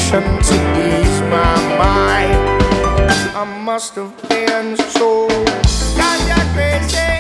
potion to ease my mind. I must have been so ganja crazy.